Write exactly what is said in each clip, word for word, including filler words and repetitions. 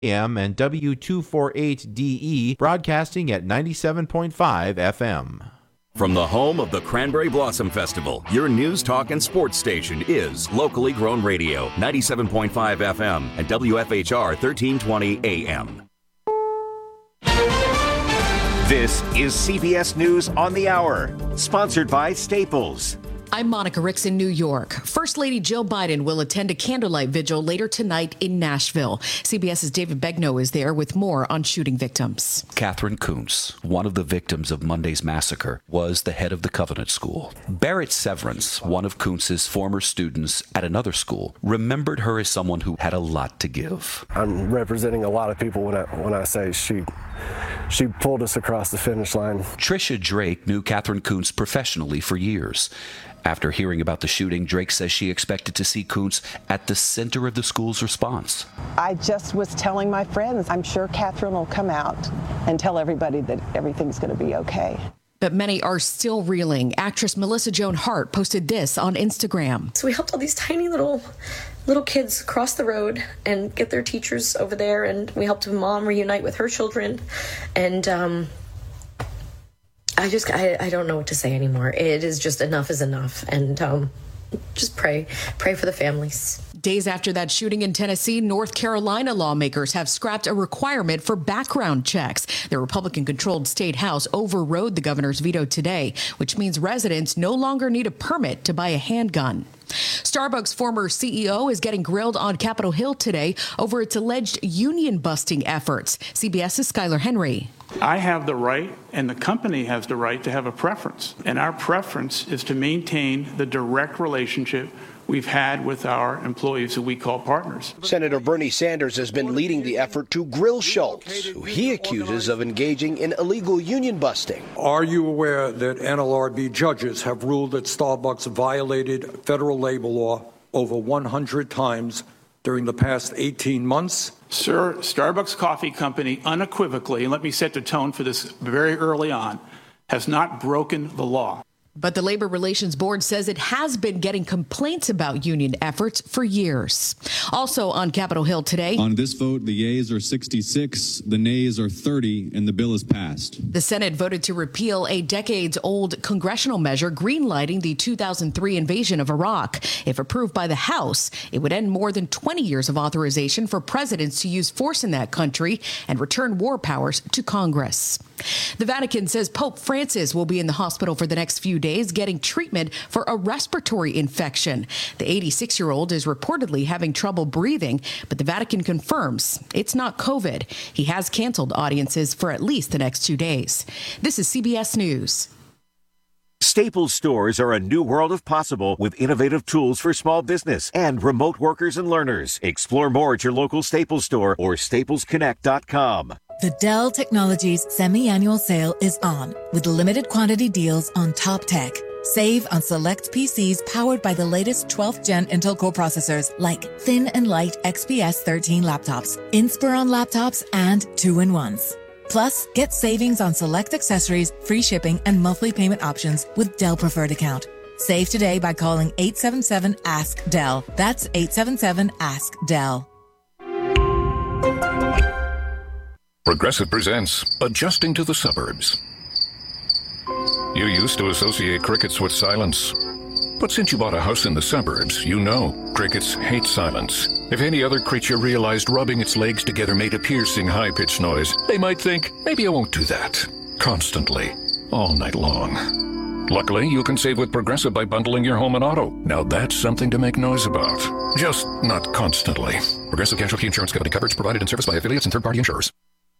A M and W two forty-eight D E, broadcasting at ninety-seven point five F M. From the home of the Cranberry Blossom Festival, your news, talk, and sports station is locally grown radio, ninety-seven point five F M and W F H R thirteen twenty A M. This is C B S News on the Hour, sponsored by Staples. I'm Monica Ricks in New York. First Lady Jill Biden will attend a candlelight vigil later tonight in Nashville. CBS's David Begnaud is there with more on shooting victims. Catherine Kuntz, one of the victims of Monday's massacre, was the head of the Covenant School. Barrett Severance, one of Kuntz's former students at another school, remembered her as someone who had a lot to give. I'm representing a lot of people when I, when I say she... She pulled us across the finish line. Tricia Drake knew Catherine Kuntz professionally for years. After hearing about the shooting, Drake says she expected to see Kuntz at the center of the school's response. I just was telling my friends, I'm sure Catherine will come out and tell everybody that everything's going to be okay. But many are still reeling. Actress Melissa Joan Hart posted this on Instagram. So we helped all these tiny little little kids cross the road and get their teachers over there, and we helped a mom reunite with her children. And um, I just, I, I don't know what to say anymore. It is just enough is enough. And um, just pray, pray for the families. Days after that shooting in Tennessee, North Carolina lawmakers have scrapped a requirement for background checks. The Republican-controlled state house overrode the governor's veto today, which means residents no longer need a permit to buy a handgun. Starbucks' former C E O is getting grilled on Capitol Hill today over its alleged union-busting efforts. CBS's Skylar Henry. I have the right, and the company has the right, to have a preference. And our preference is to maintain the direct relationship we've had with our employees who we call partners. Senator Bernie Sanders has been leading the effort to grill Schultz, who he accuses of engaging in illegal union busting. Are you aware that N L R B judges have ruled that Starbucks violated federal labor law over one hundred times during the past eighteen months? Sir, Starbucks Coffee Company unequivocally, and let me set the tone for this very early on, has not broken the law. But the Labor Relations Board says it has been getting complaints about union efforts for years. Also on Capitol Hill today. On this vote, the yeas are sixty-six, the nays are thirty, and the bill is passed. The Senate voted to repeal a decades-old congressional measure greenlighting the two thousand three invasion of Iraq. If approved by the House, it would end more than twenty years of authorization for presidents to use force in that country and return war powers to Congress. The Vatican says Pope Francis will be in the hospital for the next few days getting treatment for a respiratory infection. The eighty-six-year-old is reportedly having trouble breathing, but the Vatican confirms it's not COVID. He has canceled audiences for at least the next two days. This is C B S News. Staples stores are a new world of possible with innovative tools for small business and remote workers and learners. Explore more at your local Staples store or staples connect dot com. The Dell Technologies semi-annual sale is on with limited quantity deals on top tech. Save on select P Cs powered by the latest twelfth gen Intel Core processors like thin and light X P S thirteen laptops, Inspiron laptops, and two-in-ones. Plus, get savings on select accessories, free shipping, and monthly payment options with Dell Preferred Account. Save today by calling eight seven seven, ask D E L. That's eight seven seven, ask D E L. Progressive presents Adjusting to the Suburbs. You used to associate crickets with silence. But since you bought a house in the suburbs, you know crickets hate silence. If any other creature realized rubbing its legs together made a piercing, high-pitched noise, they might think, maybe I won't do that. Constantly. All night long. Luckily, you can save with Progressive by bundling your home and auto. Now that's something to make noise about. Just not constantly. Progressive Casualty Insurance Company coverage provided and serviced by affiliates and third-party insurers.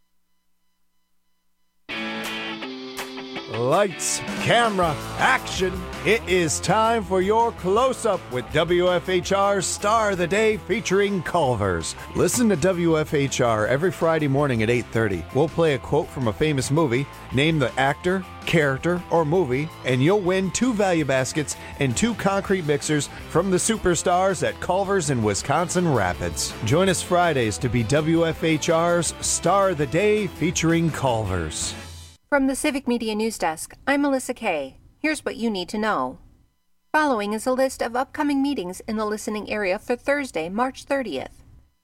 Lights, camera, action. It is time for your close-up with W F H R's Star of the Day featuring Culver's. Listen to W F H R every Friday morning at eight thirty. We'll play a quote from a famous movie, name the actor, character, or movie, and you'll win two value baskets and two concrete mixers from the superstars at Culver's in Wisconsin Rapids. Join us Fridays to be W F H R's Star of the Day featuring Culver's. From the Civic Media News Desk, I'm Melissa Kay. Here's what you need to know. Following is a list of upcoming meetings in the listening area for Thursday, March thirtieth.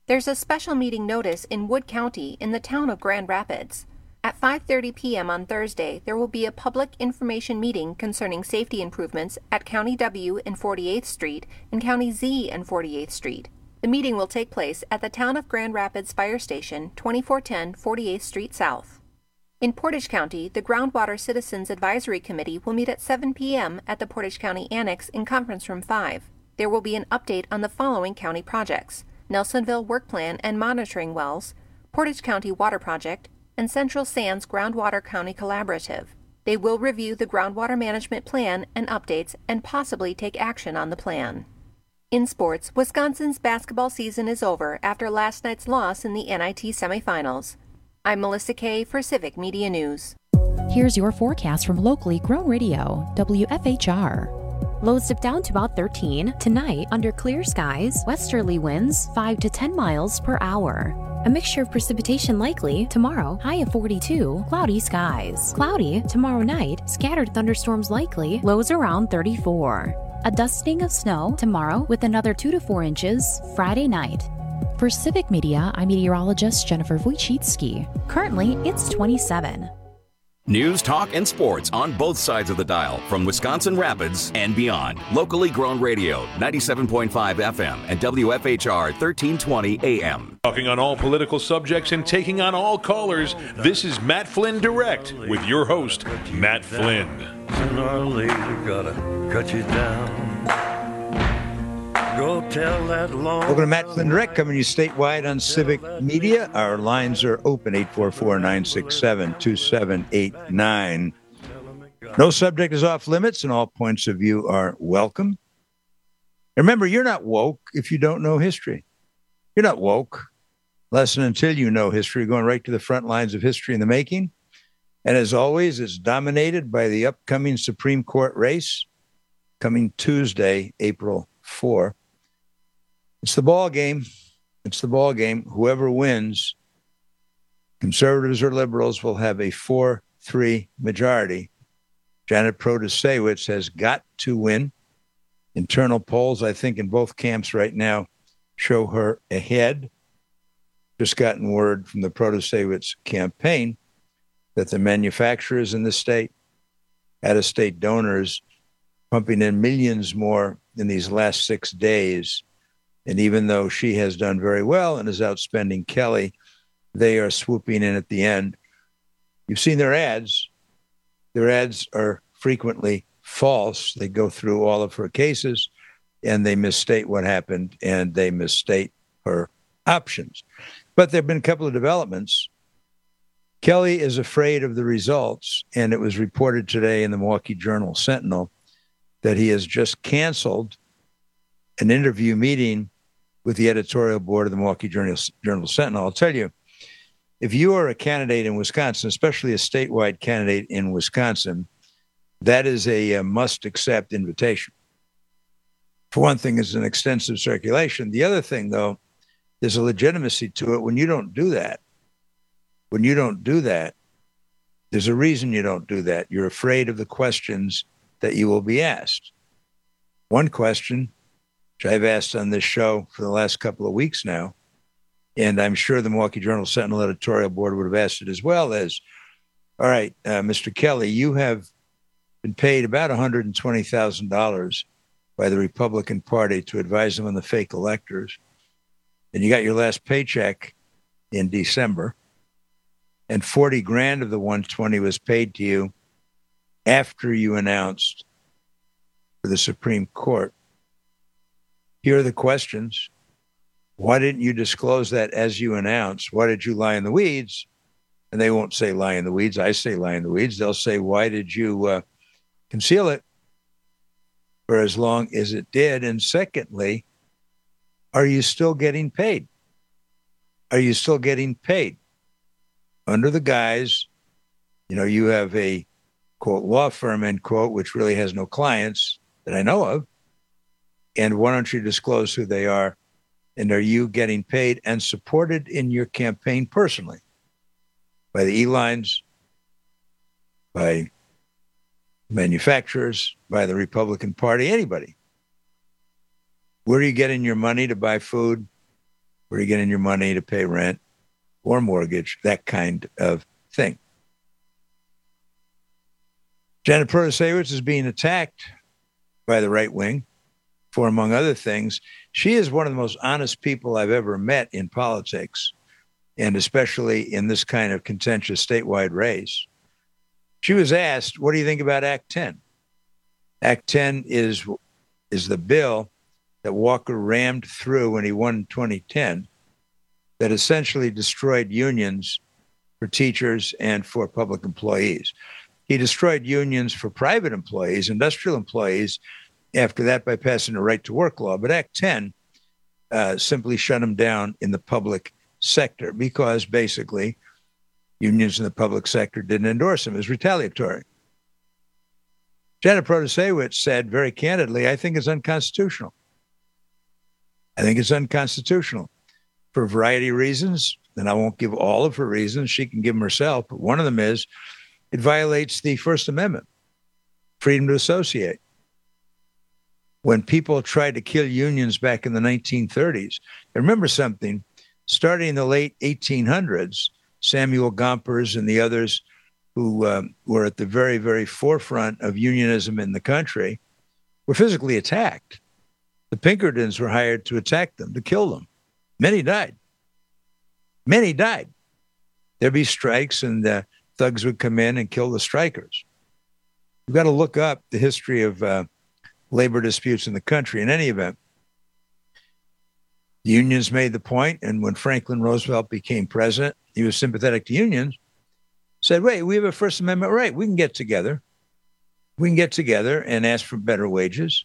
There's a special meeting notice in Wood County in the town of Grand Rapids. At five thirty p.m. on Thursday, there will be a public information meeting concerning safety improvements at County W and forty-eighth Street and County Z and forty-eighth Street. The meeting will take place at the Town of Grand Rapids Fire Station, twenty-four ten forty-eighth Street South. In Portage County, the Groundwater Citizens Advisory Committee will meet at seven p.m. at the Portage County Annex in Conference Room five. There will be an update on the following county projects: Nelsonville Work Plan and Monitoring Wells, Portage County Water Project, and Central Sands Groundwater County Collaborative. They will review the groundwater management plan and updates and possibly take action on the plan. In sports, Wisconsin's basketball season is over after last night's loss in the N I T semifinals. I'm Melissa Kay for Civic Media News. Here's your forecast from locally grown radio, W F H R. Lows dip down to about thirteen. Tonight, under clear skies, westerly winds five to ten miles per hour. A mixture of precipitation likely. Tomorrow, high of forty-two, cloudy skies. Cloudy tomorrow night, scattered thunderstorms likely, lows around thirty-four. A dusting of snow tomorrow with another two to four inches Friday night. For Civic Media, I'm meteorologist Jennifer Wojcicki. Currently, it's twenty-seven. News, talk, and sports on both sides of the dial from Wisconsin Rapids and beyond. Locally grown radio, ninety-seven point five F M and W F H R thirteen twenty A M. Talking on all political subjects and taking on all callers, this is Matt Flynn Direct with your host, Matt Flynn. Sooner or later, gotta cut you down. Go tell that long. Welcome to Matt Flynn Direct, coming to you statewide on Civic Media. Our lines are open, eight four four, nine six seven, two seven eight nine. No subject is off limits, and all points of view are welcome. Remember, you're not woke if you don't know history. You're not woke unless and until you know history, going right to the front lines of history in the making. And as always, it's dominated by the upcoming Supreme Court race coming Tuesday, April fourth. It's the ball game. It's the ball game. Whoever wins, conservatives or liberals, will have a four three majority. Janet Protasewicz has got to win. Internal polls, I think, in both camps right now show her ahead. Just gotten word from the Protasewicz campaign that the manufacturers in the state, out-of-state donors, pumping in millions more in these last six days. And even though she has done very well and is outspending Kelly, they are swooping in at the end. You've seen their ads. Their ads are frequently false. They go through all of her cases and they misstate what happened and they misstate her options. But there have been a couple of developments. Kelly is afraid of the results, and it was reported today in the Milwaukee Journal Sentinel that he has just canceled an interview meeting with the editorial board of the Milwaukee Journal, Journal Sentinel. I'll tell you, if you are a candidate in Wisconsin, especially a statewide candidate in Wisconsin, that is a, a must-accept invitation. For one thing, it's an extensive circulation. The other thing, though, there's a legitimacy to it. When you don't do that, when you don't do that, there's a reason you don't do that. You're afraid of the questions that you will be asked. One question, which I've asked on this show for the last couple of weeks now, and I'm sure the Milwaukee Journal Sentinel editorial board would have asked it as well, as, all right, uh, Mister Kelly, you have been paid about one hundred twenty thousand dollars by the Republican Party to advise them on the fake electors, and you got your last paycheck in December, and forty grand of the one hundred twenty was paid to you after you announced for the Supreme Court. Here are the questions. Why didn't you disclose that as you announced? Why did you lie in the weeds? And they won't say lie in the weeds. I say lie in the weeds. They'll say, why did you uh, conceal it for as long as it did? And secondly, are you still getting paid? Are you still getting paid? Under the guise, you know, you have a, quote, law firm, end quote, which really has no clients that I know of. And why don't you disclose who they are? And are you getting paid and supported in your campaign personally? By the E-lines, by manufacturers, by the Republican Party, anybody? Where are you getting your money to buy food, Where are you getting your money to pay rent or mortgage? That kind of thing. Janet Protasewicz is being attacked by the right wing for, among other things, she is one of the most honest people I've ever met in politics, and especially in this kind of contentious statewide race. She was asked, what do you think about Act ten? Act ten is, is the bill that Walker rammed through when he won twenty ten that essentially destroyed unions for teachers and for public employees. He destroyed unions for private employees, industrial employees, after that by passing a right-to-work law. But Act ten uh, simply shut them down in the public sector because basically unions in the public sector didn't endorse him. It was retaliatory. Janet Protasewicz said very candidly, I think it's unconstitutional. I think it's unconstitutional for a variety of reasons, and I won't give all of her reasons. She can give them herself, but one of them is it violates the First Amendment, freedom to associate. When people tried to kill unions back in the nineteen thirties, and remember something, starting in the late eighteen hundreds, Samuel Gompers and the others who um, were at the very, very forefront of unionism in the country were physically attacked. The Pinkertons were hired to attack them, to kill them. Many died. Many died. There'd be strikes and uh, thugs would come in and kill the strikers. You've got to look up the history of uh, labor disputes in the country. In any event, the unions made the point, and when Franklin Roosevelt became president, he was sympathetic to unions, said, wait, we have a First Amendment right. We can get together. We can get together and ask for better wages.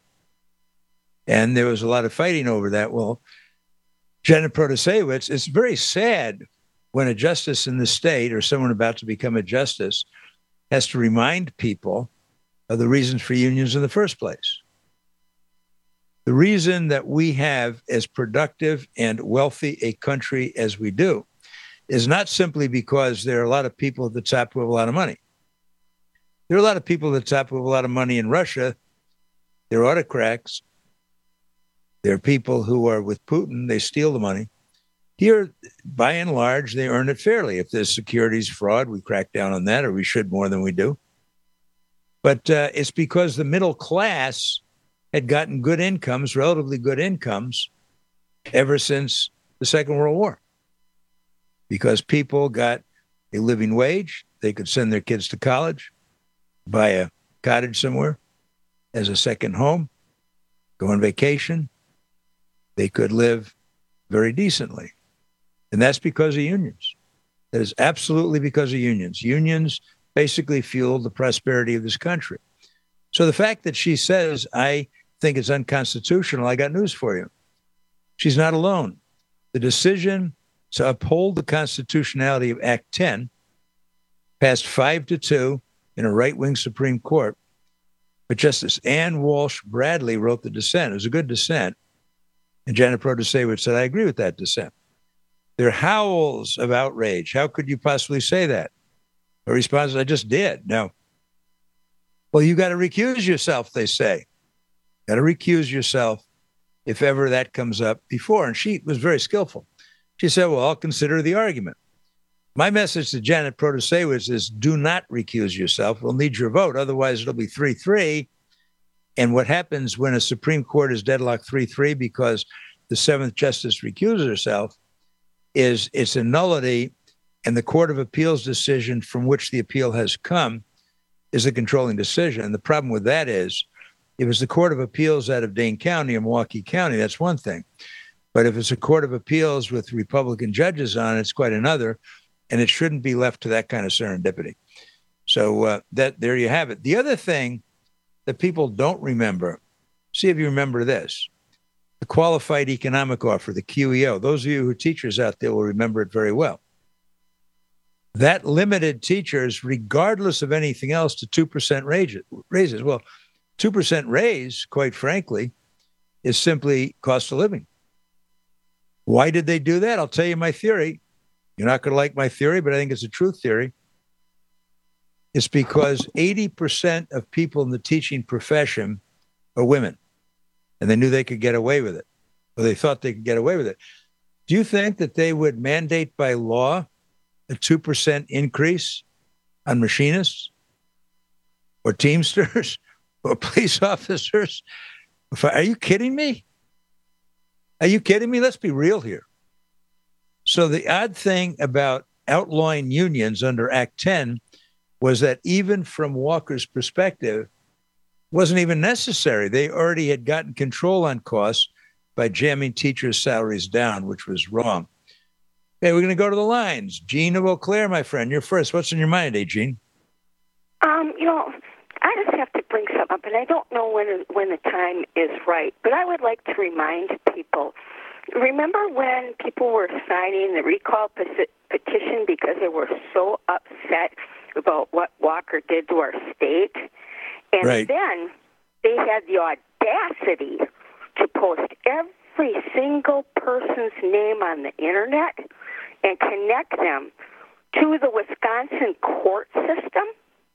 And there was a lot of fighting over that. Well, Janet Protasewicz, it's very sad when a justice in the state or someone about to become a justice has to remind people of the reasons for unions in the first place. The reason that we have as productive and wealthy a country as we do is not simply because there are a lot of people at the top who have a lot of money. There are a lot of people at the top who have a lot of money in Russia. They're autocrats. There are people who are with Putin. They steal the money. Here, by and large, they earn it fairly. If there's securities fraud, we crack down on that, or we should more than we do. But uh, it's because the middle class had gotten good incomes, relatively good incomes, ever since the Second World War. Because people got a living wage, they could send their kids to college, buy a cottage somewhere as a second home, go on vacation. They could live very decently. And that's because of unions. That is absolutely because of unions. Unions basically fuel the prosperity of this country. So the fact that she says, I think it's unconstitutional, I got news for you. She's not alone. The decision to uphold the constitutionality of Act ten passed five to two in a right-wing Supreme Court. But Justice Ann Walsh Bradley wrote the dissent. It was a good dissent. And Janet Protasewicz said, I agree with that dissent. There are howls of outrage. How could you possibly say that? Her response is, I just did. No. Well, you got to recuse yourself, they say. Got to recuse yourself if ever that comes up before. And she was very skillful. She said, well, I'll consider the argument. My message to Janet Protasewicz is do not recuse yourself. We'll need your vote. Otherwise, it'll be three three. And what happens when a Supreme Court is deadlocked three three because the seventh justice recuses herself is it's a nullity, and the Court of Appeals decision from which the appeal has come is a controlling decision. And the problem with that is if it's the Court of Appeals out of Dane County or Milwaukee County, that's one thing. But if it's a Court of Appeals with Republican judges on it, it's quite another, and it shouldn't be left to that kind of serendipity. So uh, that there you have it. The other thing that people don't remember, see if you remember this, the Qualified Economic Offer, the Q E O. Those of you who are teachers out there will remember it very well. That limited teachers, regardless of anything else, to two percent raises. Well, two percent raise, quite frankly, is simply cost of living. Why did they do that? I'll tell you my theory. You're not going to like my theory, but I think it's a true theory. It's because eighty percent of people in the teaching profession are women, and they knew they could get away with it, or they thought they could get away with it. Do you think that they would mandate by law a two percent increase on machinists or Teamsters or police officers? Are you kidding me? Are you kidding me? Let's be real here. So the odd thing about outlawing unions under Act ten was that even from Walker's perspective, wasn't even necessary. They already had gotten control on costs by jamming teachers' salaries down, which was wrong. Okay, we're going to go to the lines. Gene of Eau Claire, my friend, you're first. What's on your mind today, Gene? Um, you know, I just have to bring something up, and I don't know when when the time is right, but I would like to remind people. Remember when people were signing the recall peti- petition because they were so upset about what Walker did to our state? And right. then they had the audacity to post every single person's name on the internet and connect them to the Wisconsin court system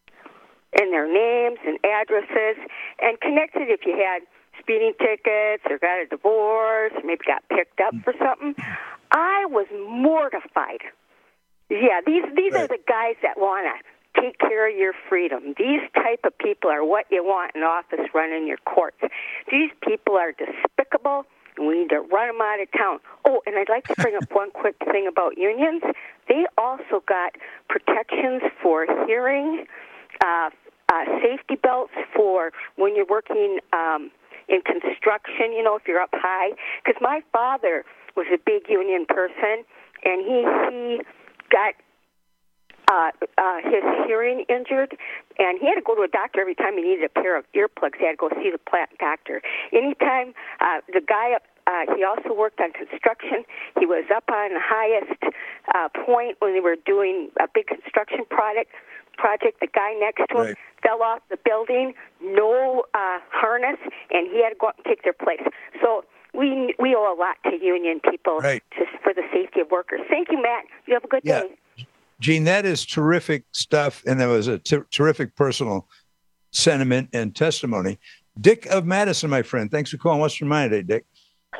and their names and addresses, and connected if you had speeding tickets or got a divorce or maybe got picked up for something. I was mortified. Yeah, these these right. are the guys that want to take care of your freedom. These type of people are what you want in office running your courts. These people are despicable, and we need to run them out of town. Oh, and I'd like to bring up one quick thing about unions. They also got protections for hearing, uh, uh, safety belts for when you're working um, in construction, you know, if you're up high. Because my father was a big union person, and he, he got uh, uh, his hearing injured, and he had to go to a doctor every time he needed a pair of earplugs. He had to go see the plant doctor. Anytime uh, the guy up, uh, he also worked on construction. He was up on the highest uh, point when they were doing a big construction project. Project. The guy next to him right. fell off the building, no uh, harness, and he had to go out and take their place. So we we owe a lot to union people right. just for the safety of workers. Thank you, Matt. You have a good yeah. day. Gene, that is terrific stuff, and that was a t- terrific personal sentiment and testimony. Dick of Madison, my friend, thanks for calling. What's your mind today, Dick?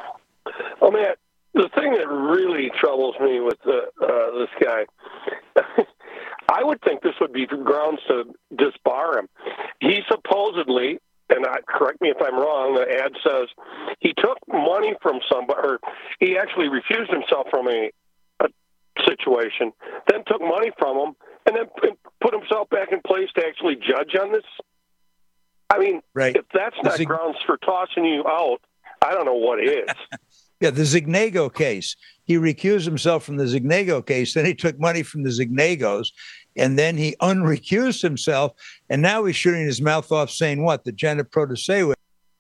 Oh, man, the thing that really troubles me with uh, uh, this guy, I would think this would be grounds to disbar him. He supposedly, and I, correct me if I'm wrong, the ad says he took money from somebody, or he actually refused himself from a, a situation, then took money from him, and then put himself back in place to actually judge on this. I mean, right. if that's not Zig- grounds for tossing you out, I don't know what is. Yeah, the Zignago case. He recused himself from the Zignago case. Then he took money from the Zignagos, and then he unrecused himself. And now he's shooting his mouth off saying what? The Janet Protasewicz.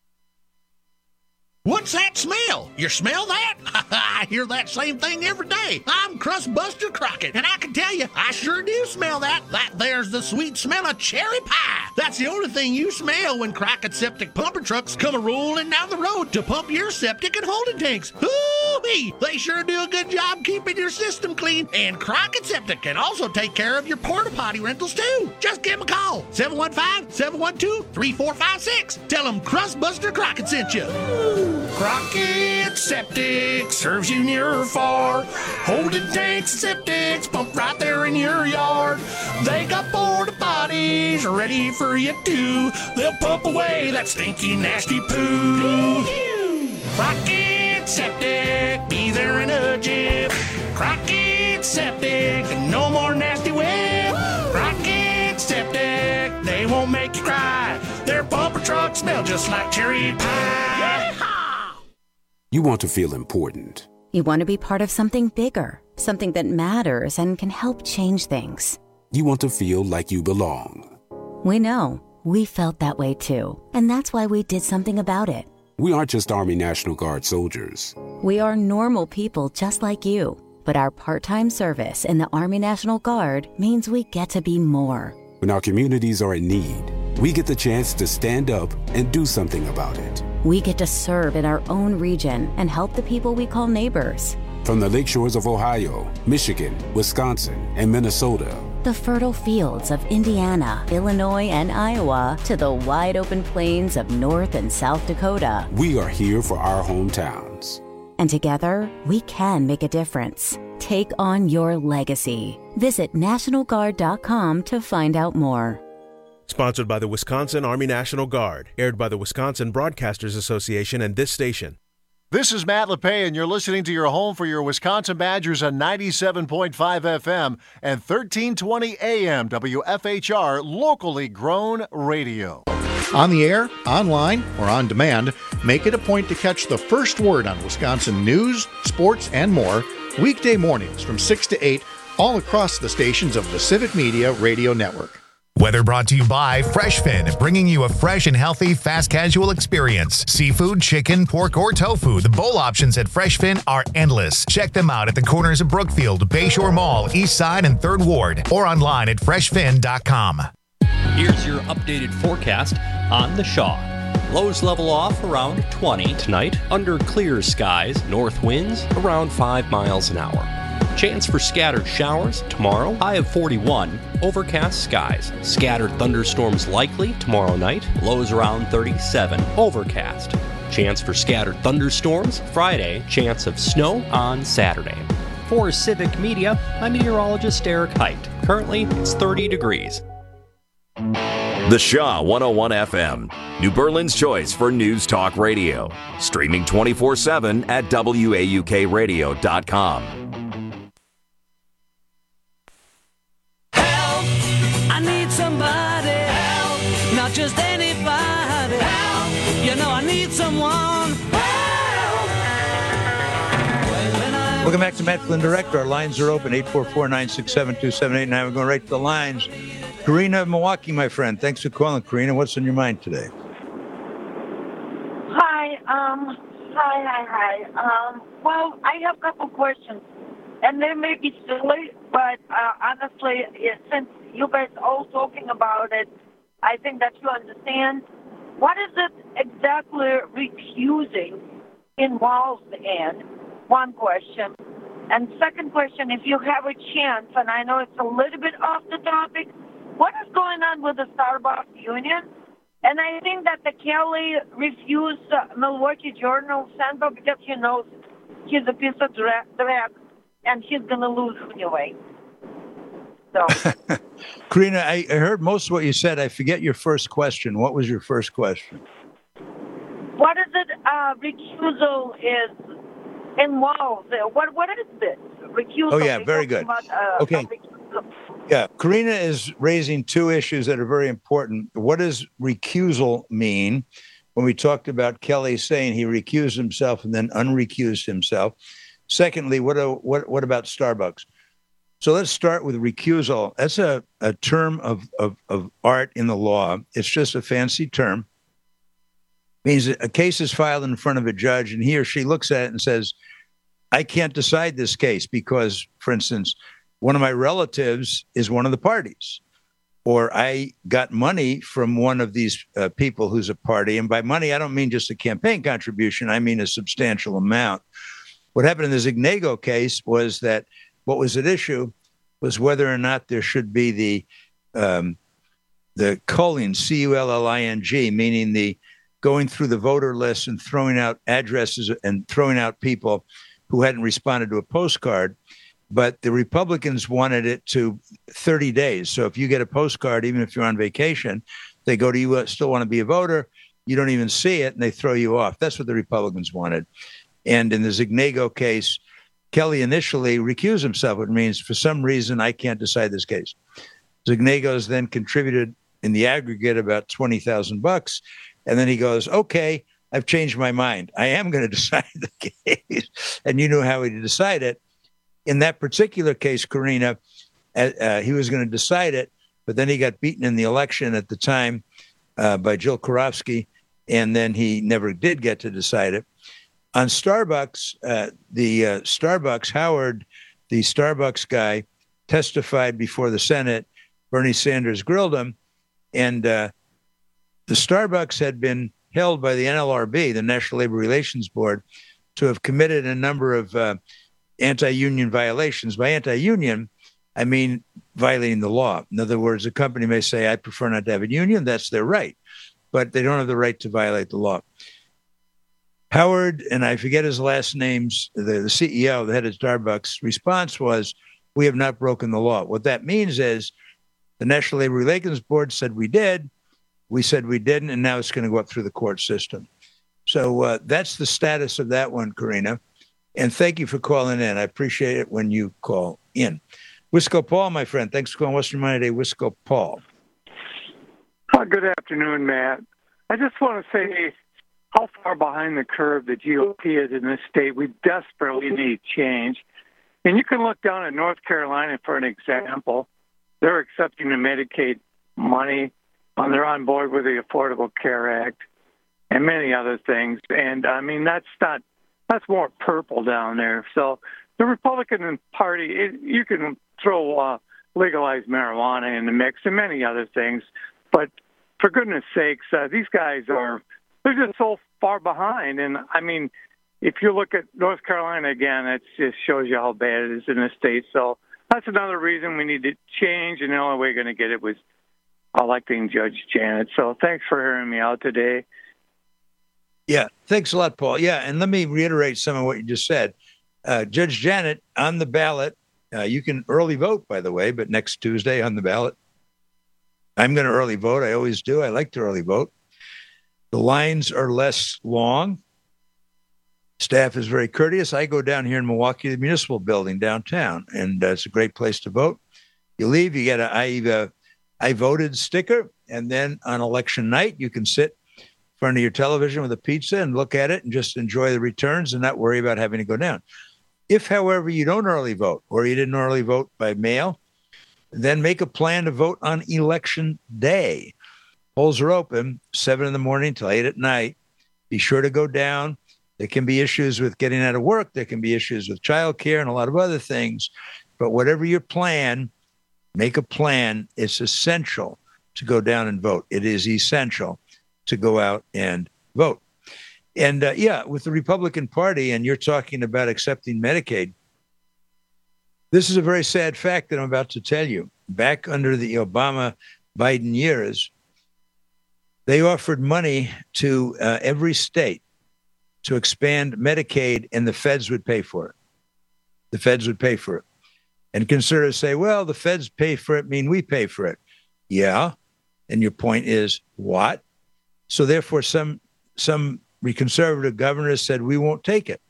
What's that smell? You smell that? I hear that same thing every day. I'm Crustbuster Crockett, and I can tell you, I sure do smell that. That there's the sweet smell of cherry pie. That's the only thing you smell when Crockett Septic pumper trucks come a-rolling down the road to pump your septic and holding tanks. Hoo-wee! They sure do a good job keeping your system clean, and Crockett Septic can also take care of your porta potty rentals, too. Just give them a call, seven one five, seven one two, three four five six. Tell them Crustbuster Crockett sent you. Crockett Septic serves you near or far. Holding tanks and septics pump right there in your yard. They got porta potties ready for you too. They'll pump away that stinky, nasty poo. Crockett Septic, be there in a jiff. Crockett Septic, no more nasty whip. Crockett Septic, they won't make you cry. Their pumper trucks smell just like cherry pie. You want to feel important. You want to be part of something bigger, something that matters and can help change things. You want to feel like you belong. We know. We felt that way too. And that's why we did something about it. We aren't just Army National Guard soldiers. We are normal people just like you. But our part-time service in the Army National Guard means we get to be more. When our communities are in need, we get the chance to stand up and do something about it. We get to serve in our own region and help the people we call neighbors. From the lake shores of Ohio, Michigan, Wisconsin, and Minnesota. The fertile fields of Indiana, Illinois, and Iowa to the wide open plains of North and South Dakota. We are here for our hometowns. And together, we can make a difference. Take on your legacy. Visit National Guard dot com to find out more. Sponsored by the Wisconsin Army National Guard. Aired by the Wisconsin Broadcasters Association and this station. This is Matt LePay, and you're listening to your home for your Wisconsin Badgers on ninety-seven point five F M and thirteen twenty A M W F H R, locally grown radio. On the air, online, or on demand, make it a point to catch the first word on Wisconsin news, sports, and more weekday mornings from six to eight, all across the stations of the Civic Media Radio Network. Weather brought to you by FreshFin, bringing you a fresh and healthy fast casual experience. Seafood, chicken, pork, or tofu. The bowl options at FreshFin are endless. Check them out at the corners of Brookfield, Bayshore Mall, East Side, and third Ward, or online at fresh fin dot com. Here's your updated forecast on the Shaw. Lows level off around twenty tonight. Under clear skies, north winds around five miles an hour. Chance for scattered showers tomorrow, high of forty-one. Overcast skies. Scattered thunderstorms likely tomorrow night, lows around thirty-seven. Overcast. Chance for scattered thunderstorms Friday, chance of snow on Saturday. For Civic Media, I'm meteorologist Eric Height. Currently, it's thirty degrees. The Shaw one oh one F M, New Berlin's choice for news talk radio. Streaming twenty-four seven at W A U K radio dot com. Help! I need somebody. Help! Not just anybody. Help! You know I need someone. Help! Welcome back to Matt Flynn Direct. Our lines are open, eight four four, nine six seven, two seven eight nine. We're going right to the lines. Karina, Milwaukee, my friend. Thanks for calling, Karina. What's on your mind today? Hi. Um, hi, hi, hi. Um, well, I have a couple questions, and they may be silly, but uh, honestly, it, since you guys are all talking about it, I think that you understand. What is it exactly recusing involves in? One question. And second question, if you have a chance, and I know it's a little bit off the topic, what is going on with the Starbucks union? And I think that the Kelly refused uh, Milwaukee Journal Central because he knows he's a piece of drag, drag and he's going to lose anyway. So, Karina, I, I heard most of what you said. I forget your first question. What was your first question? What is it uh, recusal is involved? What What is this? Recusal. Oh, yeah, very good. About, uh, okay. Yeah, Karina is raising two issues that are very important. What does recusal mean? When we talked about Kelly saying he recused himself and then unrecused himself. Secondly, what what what about Starbucks? So let's start with recusal. That's a, a term of, of, of art in the law. It's just a fancy term. It means that a case is filed in front of a judge and he or she looks at it and says, I can't decide this case because, for instance, one of my relatives is one of the parties, or I got money from one of these uh, people who's a party. And by money, I don't mean just a campaign contribution. I mean a substantial amount. What happened in the Zignego case was that what was at issue was whether or not there should be the um, the culling, C U L L I N G, meaning the going through the voter list and throwing out addresses and throwing out people who hadn't responded to a postcard. But the Republicans wanted it to thirty days. So if you get a postcard, even if you're on vacation, they go to you, still want to be a voter. You don't even see it, and they throw you off. That's what the Republicans wanted. And in the Zignego case, Kelly initially recused himself, which means for some reason I can't decide this case. Zignego's then contributed in the aggregate about twenty thousand bucks. And then he goes, okay, I've changed my mind. I am going to decide the case. And you knew how he decided it. In that particular case, Karina, uh, uh, he was going to decide it, but then he got beaten in the election at the time uh, by Jill Karofsky, and then he never did get to decide it. On Starbucks, uh, the uh, Starbucks, Howard, the Starbucks guy, testified before the Senate. Bernie Sanders grilled him, and uh, the Starbucks had been held by the N L R B, the National Labor Relations Board, to have committed a number of uh, anti-union violations. By anti-union, I mean violating the law. In other words, a company may say, I prefer not to have a union. That's their right. But they don't have the right to violate the law. Howard, and I forget his last names, the, the C E O, the head of Starbucks, response was, we have not broken the law. What that means is the National Labor Relations Board said we did, we said we didn't, and now it's going to go up through the court system. So uh, that's the status of that one, Karina. And thank you for calling in. I appreciate it when you call in. Wisco Paul, my friend, thanks for calling Western Miami Today. Wisco Paul. Oh, good afternoon, Matt. I just want to say how far behind the curve the G O P is in this state. We desperately need change. And you can look down at North Carolina for an example. They're accepting the Medicaid money. Um, they're on board with the Affordable Care Act and many other things. And, I mean, that's not that's more purple down there. So the Republican Party, it, you can throw uh, legalized marijuana in the mix and many other things. But for goodness sakes, uh, these guys are they're just so far behind. And, I mean, if you look at North Carolina again, it just shows you how bad it is in the state. So that's another reason we need to change, and the only way we're going to get it was electing Judge Janet. So thanks for hearing me out today. Yeah, thanks a lot, Paul. Yeah, and let me reiterate some of what you just said. Uh, Judge Janet on the ballot. Uh, you can early vote, by the way, but next Tuesday on the ballot. I'm going to early vote. I always do. I like to early vote. The lines are less long. Staff is very courteous. I go down here in Milwaukee, the municipal building downtown, and uh, it's a great place to vote. You leave, you get a I, uh, I voted sticker, and then on election night, you can sit in front of your television with a pizza and look at it and just enjoy the returns and not worry about having to go down. If, however, you don't early vote or you didn't early vote by mail, then make a plan to vote on election day. Polls are open seven in the morning till eight at night. Be sure to go down. There can be issues with getting out of work. There can be issues with childcare and a lot of other things. But whatever your plan, make a plan. It's essential to go down and vote. It is essential to go out and vote. And uh, yeah, with the Republican Party, and you're talking about accepting Medicaid, this is a very sad fact that I'm about to tell you. Back under the Obama-Biden years, they offered money to uh, every state to expand Medicaid, and the feds would pay for it. The feds would pay for it. And conservatives say, well, the feds pay for it, mean we pay for it. Yeah. And your point is what? So therefore, some some conservative governors said, we won't take it.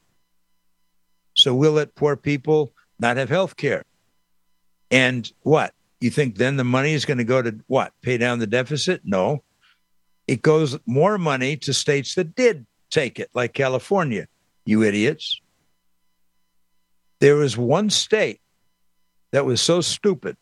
So we'll let poor people not have health care. And what? You think then the money is going to go to what? Pay down the deficit? No. It goes more money to states that did take it, like California, you idiots. There was one state that was so stupid,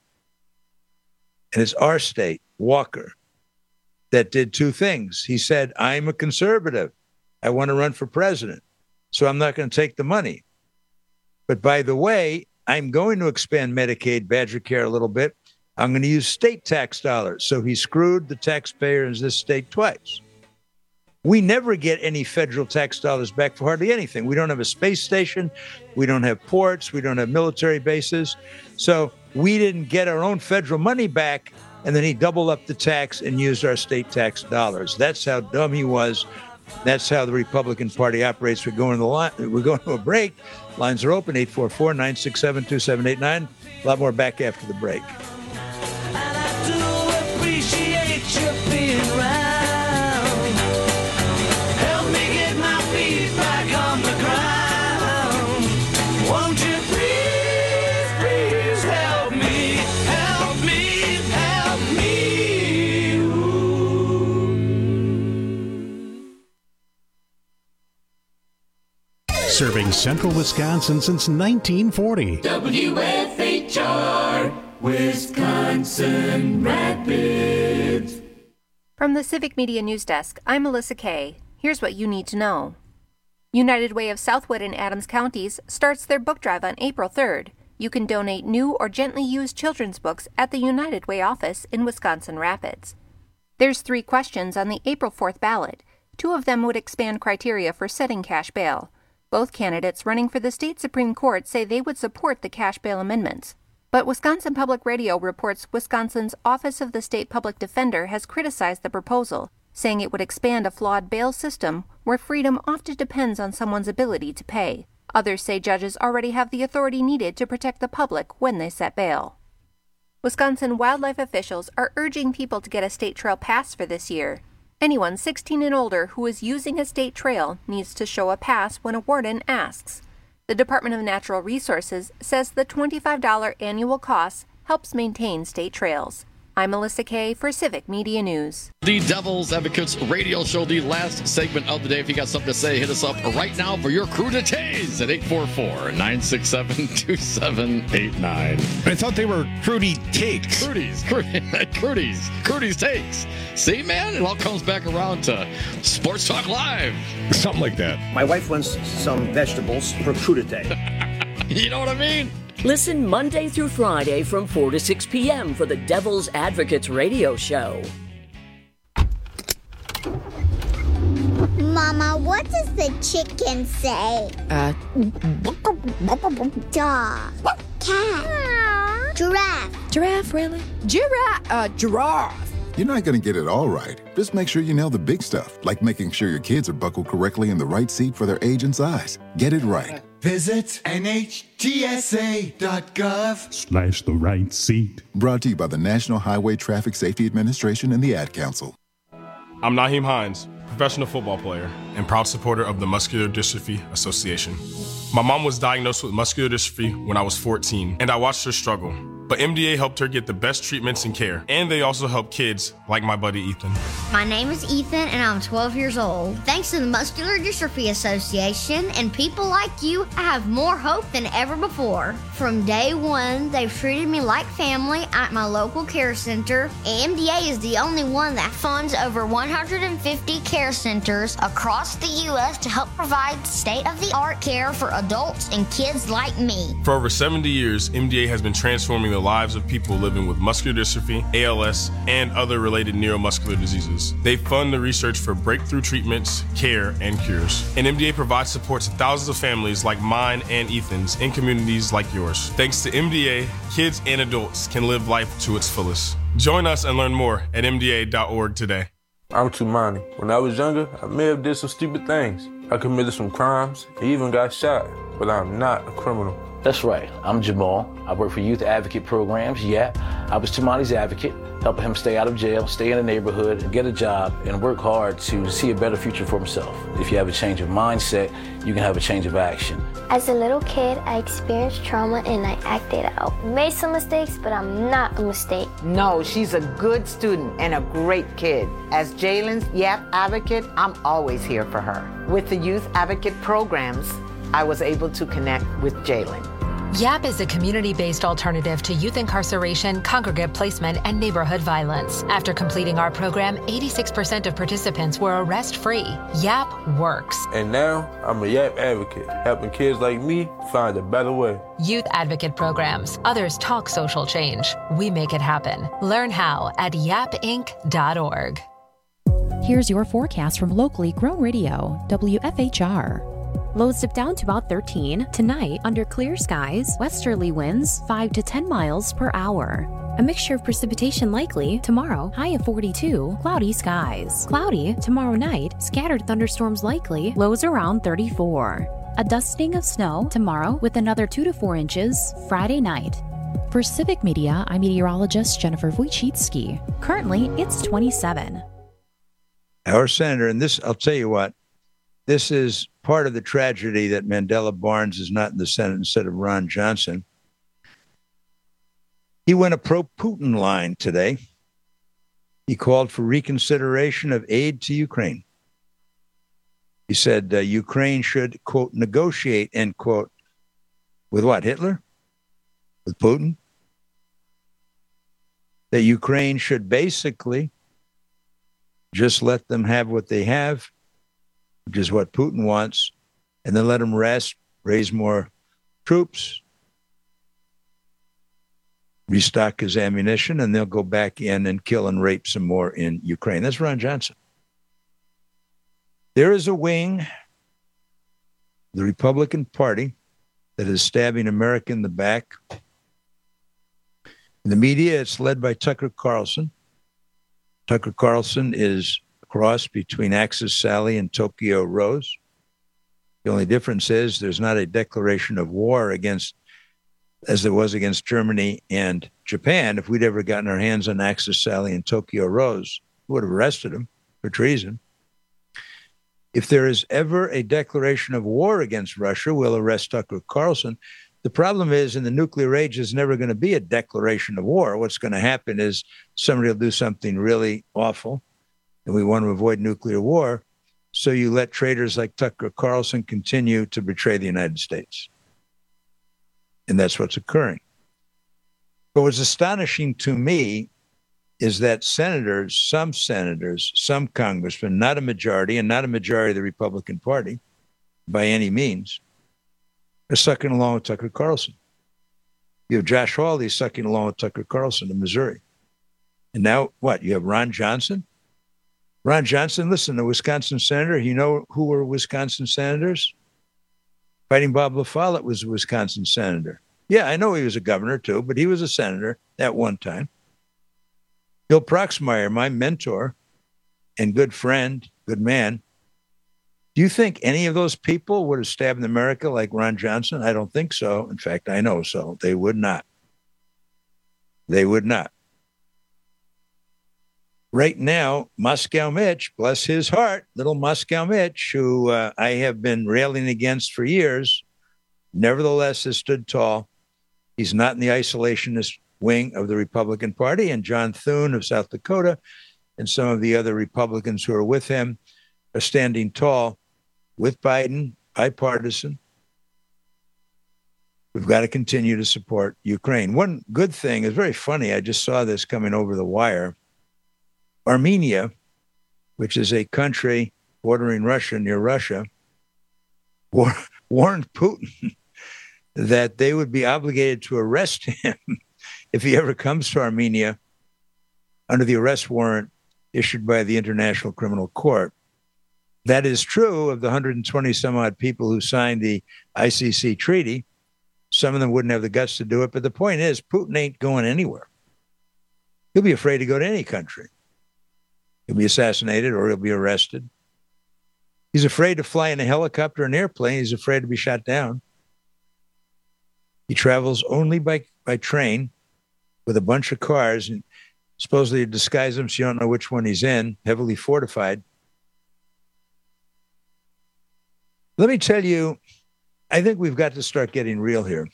and it's our state, Walker, that did two things. He said, I'm a conservative. I want to run for president, so I'm not going to take the money. But by the way, I'm going to expand Medicaid, Badger Care a little bit. I'm going to use state tax dollars. So he screwed the taxpayers in this state twice. We never get any federal tax dollars back for hardly anything. We don't have a space station. We don't have ports. We don't have military bases. So we didn't get our own federal money back. And then he doubled up the tax and used our state tax dollars. That's how dumb he was. That's how the Republican Party operates. We're going to the line. We're going to a break. Lines are open, eight four four, nine six seven, two seven eight nine. A lot more back after the break. And I do appreciate you being around. Help me get my feet back on the ground. Won't you please, please help me, help me, help me. Serving central Wisconsin since nineteen forty. W F H R, Wisconsin Rapids. From the Civic Media News Desk, I'm Melissa Kay. Here's what you need to know. United Way of Southwood and Adams Counties starts their book drive on April third. You can donate new or gently used children's books at the United Way office in Wisconsin Rapids. There's three questions on the April fourth ballot. Two of them would expand criteria for setting cash bail. Both candidates running for the state Supreme Court say they would support the cash bail amendments. But Wisconsin Public Radio reports Wisconsin's Office of the State Public Defender has criticized the proposal, saying it would expand a flawed bail system where freedom often depends on someone's ability to pay. Others say judges already have the authority needed to protect the public when they set bail. Wisconsin wildlife officials are urging people to get a state trail pass for this year. Anyone sixteen and older who is using a state trail needs to show a pass when a warden asks. The Department of Natural Resources says the twenty-five dollars annual cost helps maintain state trails. I'm Melissa Kay for Civic Media News. The Devil's Advocates radio show, the last segment of the day. If you got something to say, hit us up right now for your crudités at eight four four, nine six seven, two seven eight nine. I thought they were Crudy Takes. Crudies, Crudies, Crudies Takes. See, man, it all comes back around to Sports Talk Live. Something like that. My wife wants some vegetables for crudité. You know what I mean? Listen Monday through Friday from four to six p.m. for the Devil's Advocates radio show. Mama, what does the chicken say? Uh, Dog. Cat. Giraffe. Giraffe, really? Giraffe. Uh, giraffe. You're not going to get it all right. Just make sure you nail the big stuff, like making sure your kids are buckled correctly in the right seat for their age and size. Get it right. Visit N H T S A dot gov Slash the right seat. Brought to you by the National Highway Traffic Safety Administration and the Ad Council. I'm Naheem Hines, professional football player and proud supporter of the Muscular Dystrophy Association. My mom was diagnosed with muscular dystrophy when I was fourteen, and I watched her struggle. But M D A helped her get the best treatments and care, and they also help kids like my buddy Ethan. My name is Ethan, and I'm twelve years old. Thanks to the Muscular Dystrophy Association and people like you, I have more hope than ever before. From day one, they've treated me like family at my local care center. M D A is the only one that funds over one hundred fifty care centers across the U S to help provide state-of-the-art care for adults and kids like me. For over seventy years, M D A has been transforming the lives of people living with muscular dystrophy, A L S, and other related neuromuscular diseases. They fund the research for breakthrough treatments, care, and cures. And M D A provides support to thousands of families like mine and Ethan's in communities like yours. Thanks to M D A, kids and adults can live life to its fullest. Join us and learn more at M D A dot org today. I'm Tumani. When I was younger, I may have did some stupid things. I committed some crimes, and even got shot, but I'm not a criminal. That's right. I'm Jamal. I work for Youth Advocate Programs, Y A P. I was Tumani's advocate, helping him stay out of jail, stay in the neighborhood, get a job, and work hard to see a better future for himself. If you have a change of mindset, you can have a change of action. As a little kid, I experienced trauma and I acted out. Made some mistakes, but I'm not a mistake. No, she's a good student and a great kid. As Jalen's Y A P advocate, I'm always here for her. With the Youth Advocate Programs, I was able to connect with Jalen. Y A P is a community-based alternative to youth incarceration, congregate placement, and neighborhood violence. After completing our program, eighty-six percent of participants were arrest-free. Y A P works. And now, I'm a Y A P advocate, helping kids like me find a better way. Youth Advocate Programs. Others talk social change. We make it happen. Learn how at yap inc dot org. Here's your forecast from locally grown radio, W F H R. Lows dip down to about thirteen. Tonight, under clear skies, westerly winds five to ten miles per hour. A mixture of precipitation likely. Tomorrow, high of forty-two, cloudy skies. Cloudy tomorrow night, scattered thunderstorms likely, lows around thirty-four. A dusting of snow tomorrow with another two to four inches Friday night. For Civic Media, I'm meteorologist Jennifer Wojcicki. Currently, it's twenty-seven. Our senator, and this, I'll tell you what, this is part of the tragedy that Mandela Barnes is not in the Senate instead of Ron Johnson. He went a pro-Putin line today. He called for reconsideration of aid to Ukraine. He said uh, Ukraine should, quote, negotiate, end quote, with what, Hitler? With Putin? That Ukraine should basically just let them have what they have, which is what Putin wants, and then let them rest, raise more troops, restock his ammunition, and they'll go back in and kill and rape some more in Ukraine. That's Ron Johnson. There is a wing, the Republican Party, that is stabbing America in the back. In the media, it's led by Tucker Carlson. Tucker Carlson is cross between Axis Sally and Tokyo Rose. The only difference is there's not a declaration of war against, as there was against Germany and Japan. If we'd ever gotten our hands on Axis Sally and Tokyo Rose, we would have arrested them for treason. If there is ever a declaration of war against Russia, we'll arrest Tucker Carlson. The problem is, in the nuclear age, there's never going to be a declaration of war. What's going to happen is somebody will do something really awful, and we want to avoid nuclear war. So you let traitors like Tucker Carlson continue to betray the United States. And that's what's occurring. But what's astonishing to me is that senators, some senators, some congressmen, not a majority, and not a majority of the Republican Party by any means, are sucking along with Tucker Carlson. You have Josh Hawley sucking along with Tucker Carlson in Missouri. And now what? You have Ron Johnson? Ron Johnson, listen, the Wisconsin senator, you know who were Wisconsin senators? Fighting Bob LaFollette was a Wisconsin senator. Yeah, I know he was a governor too, but he was a senator at one time. Bill Proxmire, my mentor and good friend, good man. Do you think any of those people would have stabbed America like Ron Johnson? I don't think so. In fact, I know so. They would not. They would not. Right now, Moscow Mitch, bless his heart, little Moscow Mitch, who uh, I have been railing against for years, nevertheless has stood tall. He's not in the isolationist wing of the Republican Party, and John Thune of South Dakota and some of the other Republicans who are with him are standing tall with Biden, bipartisan. We've got to continue to support Ukraine. One good thing is very funny. I just saw this coming over the wire. Armenia, which is a country bordering Russia, near Russia, war- warned Putin that they would be obligated to arrest him if he ever comes to Armenia under the arrest warrant issued by the International Criminal Court. That is true of the one hundred twenty some odd people who signed the I C C treaty. Some of them wouldn't have the guts to do it. But the point is, Putin ain't going anywhere. He'll be afraid to go to any country. He'll be assassinated or he'll be arrested. He's afraid to fly in a helicopter or an airplane. He's afraid to be shot down. He travels only by, by train with a bunch of cars, and supposedly disguise him so you don't know which one he's in, heavily fortified. Let me tell you, I think we've got to start getting real here.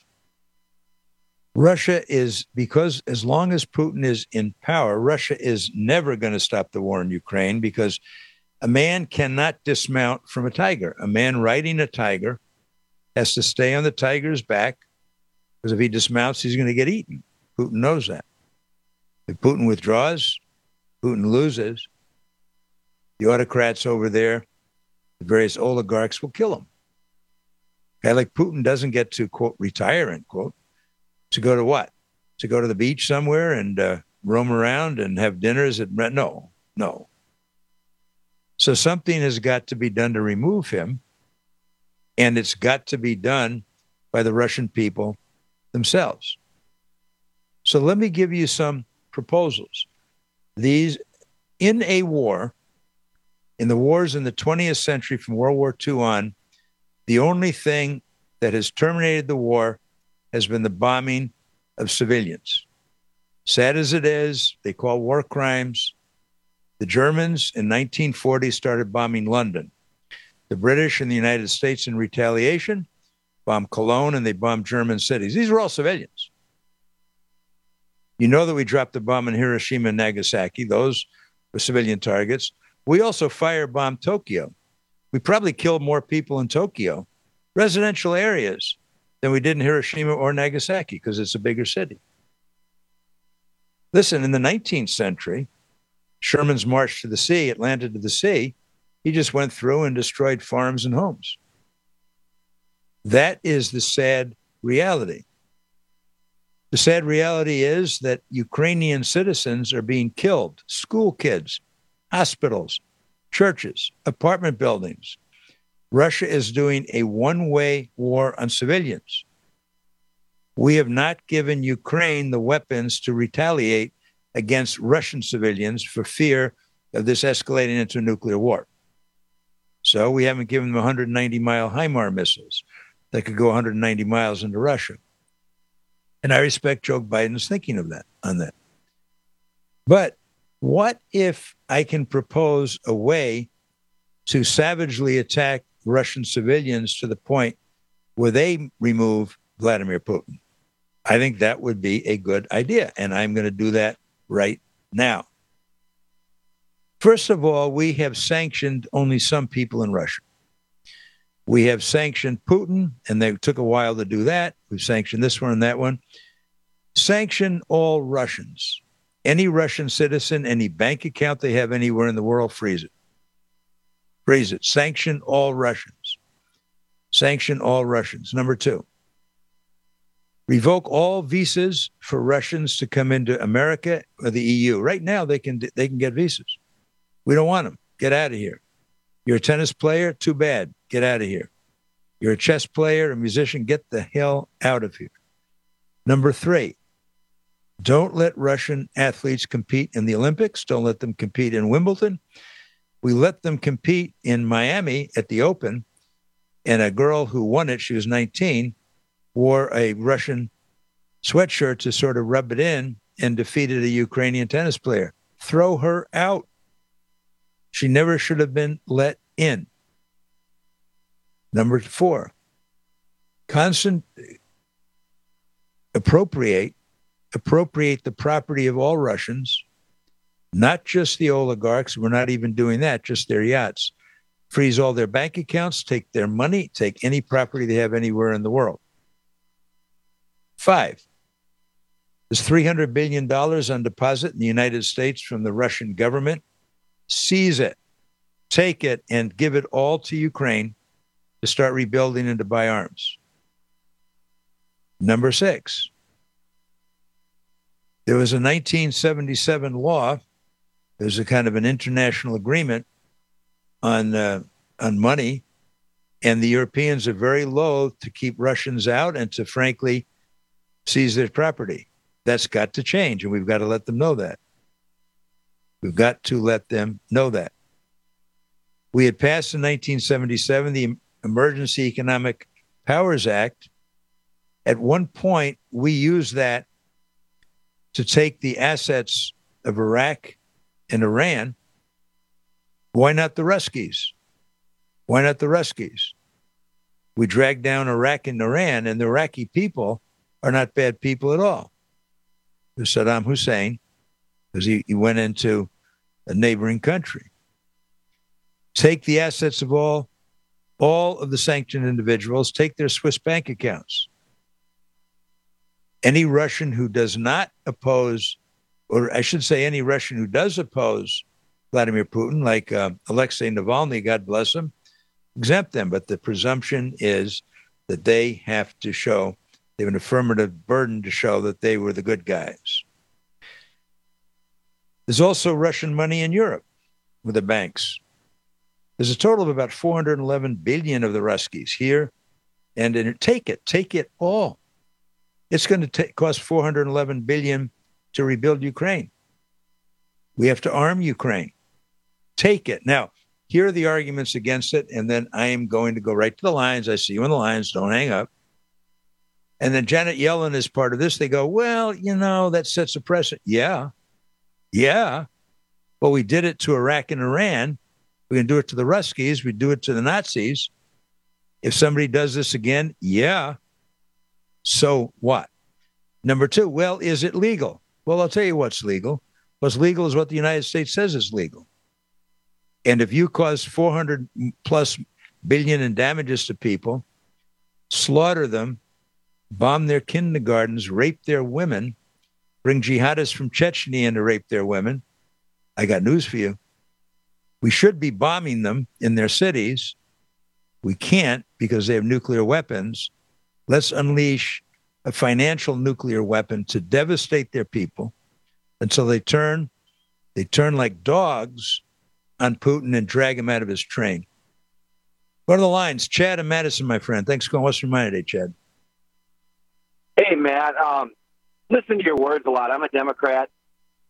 Russia is, because as long as Putin is in power, Russia is never going to stop the war in Ukraine, because a man cannot dismount from a tiger. A man riding a tiger has to stay on the tiger's back, because if he dismounts, he's going to get eaten. Putin knows that. If Putin withdraws, Putin loses. The autocrats over there, the various oligarchs will kill him. A guy like Putin doesn't get to, quote, retire, end quote. To go to what? To go to the beach somewhere and uh, roam around and have dinners at, no, no. So something has got to be done to remove him, and it's got to be done by the Russian people themselves. So let me give you some proposals. These, in a war, in the wars in the twentieth century from World War Two on, the only thing that has terminated the war has been the bombing of civilians. Sad as it is, they call war crimes. The Germans in nineteen forty started bombing London. The British and the United States in retaliation bombed Cologne, and they bombed German cities. These were all civilians. You know that we dropped the bomb in Hiroshima and Nagasaki. Those were civilian targets. We also firebombed Tokyo. We probably killed more people in Tokyo, residential areas, than we did in Hiroshima or Nagasaki, because it's a bigger city. Listen, in the nineteenth century, Sherman's March to the Sea, Atlanta to the Sea, he just went through and destroyed farms and homes. That is the sad reality. The sad reality is that Ukrainian citizens are being killed, school kids, hospitals, churches, apartment buildings. Russia is doing a one-way war on civilians. We have not given Ukraine the weapons to retaliate against Russian civilians for fear of this escalating into a nuclear war. So we haven't given them one hundred ninety mile HIMARS missiles that could go one hundred ninety miles into Russia. And I respect Joe Biden's thinking of that on that. But what if I can propose a way to savagely attack Russian civilians to the point where they remove Vladimir Putin? I think that would be a good idea, and I'm going to do that right now. First of all, we have sanctioned only some people in Russia. We have sanctioned Putin, and they took a while to do that. We've sanctioned this one and that one. Sanction all Russians. Any Russian citizen, any bank account they have anywhere in the world, freeze it. Freeze it. Sanction all Russians. Sanction all Russians. Number two, revoke all visas for Russians to come into America or the E U. Right now, they can they can get visas. We don't want them. Get out of here. You're a tennis player? Too bad. Get out of here. You're a chess player, a musician? Get the hell out of here. Number three, don't let Russian athletes compete in the Olympics. Don't let them compete in Wimbledon. We let them compete in Miami at the Open, and a girl who won it, she was nineteen, wore a Russian sweatshirt to sort of rub it in and defeated a Ukrainian tennis player. Throw her out. She never should have been let in. Number four, constant appropriate, appropriate the property of all Russians, not just the oligarchs. We're not even doing that, just their yachts. Freeze all their bank accounts, take their money, take any property they have anywhere in the world. Five, there's three hundred billion dollars on deposit in the United States from the Russian government. Seize it, take it, and give it all to Ukraine to start rebuilding and to buy arms. Number six, there was a nineteen seventy-seven law. There's a kind of an international agreement on uh, on money, and the Europeans are very loath to keep Russians out and to, frankly, seize their property. That's got to change, and we've got to let them know that. We've got to let them know that. We had passed in nineteen seventy-seven the Emergency Economic Powers Act. At one point, we used that to take the assets of Iraq and Iran. Why not the Ruskies? Why not the Ruskies? We dragged down Iraq and Iran, and the Iraqi people are not bad people at all. There's Saddam Hussein, because he, he went into a neighboring country. Take the assets of all, all of the sanctioned individuals, take their Swiss bank accounts. Any Russian who does not oppose, or I should say any Russian who does oppose Vladimir Putin, like uh, Alexei Navalny, God bless him, exempt them. But the presumption is that they have to show, they have an affirmative burden to show that they were the good guys. There's also Russian money in Europe with the banks. There's a total of about four hundred eleven billion of the Ruskies here. And in, take it, take it all. It's going to t- cost four hundred eleven billion to rebuild Ukraine. We have to arm Ukraine. Take it. Now, here are the arguments against it, and then I am going to go right to the lines. I see you in the lines. Don't hang up. And then Janet Yellen is part of this. They go, well, you know, that sets a precedent. Yeah. Yeah. Well, we did it to Iraq and Iran. We can do it to the Ruskies. We do it to the Nazis. If somebody does this again, yeah. So what? Number two, well, is it legal? Well, I'll tell you what's legal. What's legal is what the United States says is legal. And if you cause four hundred plus billion in damages to people, slaughter them, bomb their kindergartens, rape their women, bring jihadists from Chechnya in to rape their women, I got news for you. We should be bombing them in their cities. We can't because they have nuclear weapons. Let's unleash a financial nuclear weapon to devastate their people until they turn, they turn like dogs on Putin and drag him out of his train. What are the lines? Chad and Madison, my friend. Thanks for going. What's your mind today, Chad? Hey, Matt. Um, listen to your words a lot. I'm a Democrat.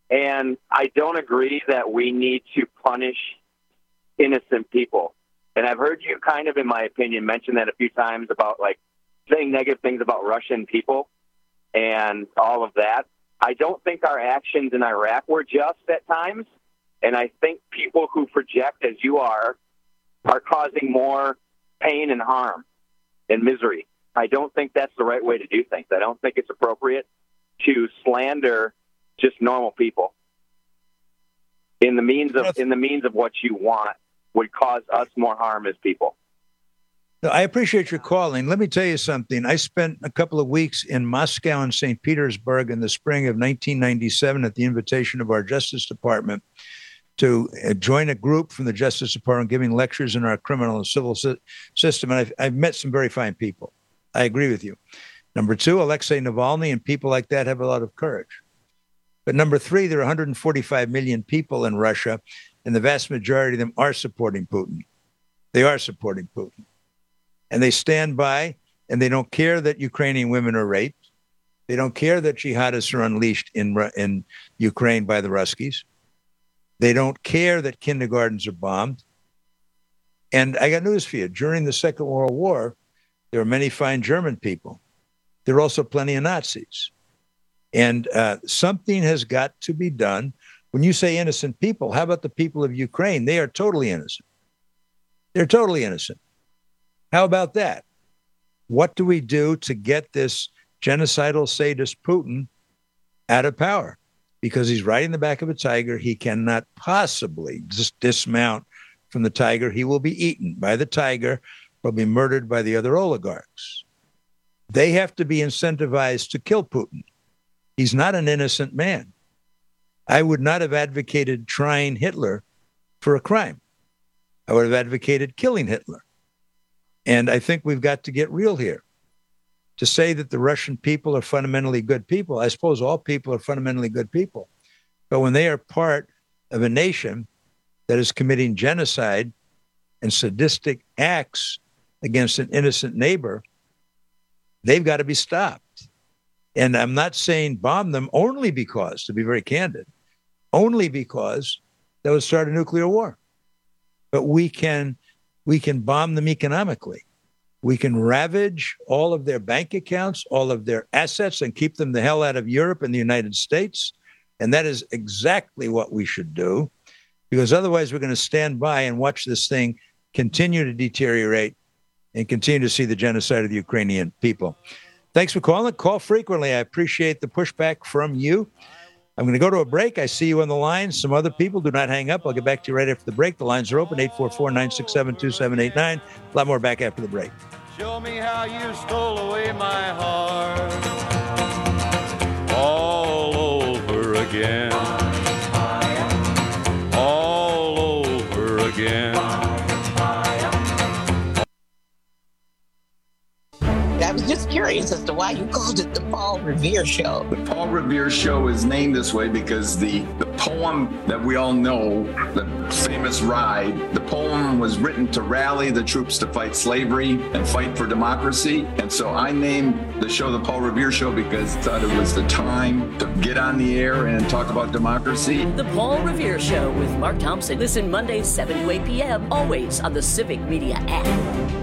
And I don't agree that we need to punish innocent people. And I've heard you kind of, in my opinion, mention that a few times about, like, saying negative things about Russian people and all of that. I don't think our actions in Iraq were just at times. And I think people who project, as you are, are causing more pain and harm and misery. I don't think that's the right way to do things. I don't think it's appropriate to slander just normal people in the means of in the means of what you want would cause us more harm as people. No, I appreciate your calling. Let me tell you something. I spent a couple of weeks in Moscow and Saint Petersburg in the spring of nineteen ninety-seven at the invitation of our Justice Department to join a group from the Justice Department giving lectures in our criminal and civil si- system. And I've, I've met some very fine people. I agree with you. Number two, Alexei Navalny and people like that have a lot of courage. But number three, there are one hundred forty-five million people in Russia, and the vast majority of them are supporting Putin. They are supporting Putin. And they stand by, and they don't care that Ukrainian women are raped. They don't care that jihadists are unleashed in, in Ukraine by the Ruskies. They don't care that kindergartens are bombed. And I got news for you. During the Second World War, there were many fine German people. There are also plenty of Nazis. And uh, something has got to be done. When you say innocent people, how about the people of Ukraine? They are totally innocent. They're totally innocent. How about that? What do we do to get this genocidal sadist Putin out of power? Because he's riding the back of a tiger. He cannot possibly just dismount from the tiger. He will be eaten by the tiger, will be murdered by the other oligarchs. They have to be incentivized to kill Putin. He's not an innocent man. I would not have advocated trying Hitler for a crime. I would have advocated killing Hitler. And I think we've got to get real here. To say that the Russian people are fundamentally good people, I suppose all people are fundamentally good people. But when they are part of a nation that is committing genocide and sadistic acts against an innocent neighbor, they've got to be stopped. And I'm not saying bomb them only because, to be very candid, only because that would start a nuclear war. But we can, we can bomb them economically. We can ravage all of their bank accounts, all of their assets, and keep them the hell out of Europe and the United States. And that is exactly what we should do, because otherwise we're going to stand by and watch this thing continue to deteriorate and continue to see the genocide of the Ukrainian people. Thanks for calling. Call frequently. I appreciate the pushback from you. I'm going to go to a break. I see you on the line. Some other people, do not hang up. I'll get back to you right after the break. The lines are open, eight four four, nine six seven, two seven eight nine. A lot more back after the break. Show me how you stole away my heart all over again, all over again. I was just curious as to why you called it the Paul Revere Show. The Paul Revere Show is named this way because the, the poem that we all know, the famous Ride, the poem was written to rally the troops to fight slavery and fight for democracy. And so I named the show the Paul Revere Show because I thought it was the time to get on the air and talk about democracy. The Paul Revere Show with Mark Thompson. Listen Mondays, seven to eight p.m., always on the Civic Media app.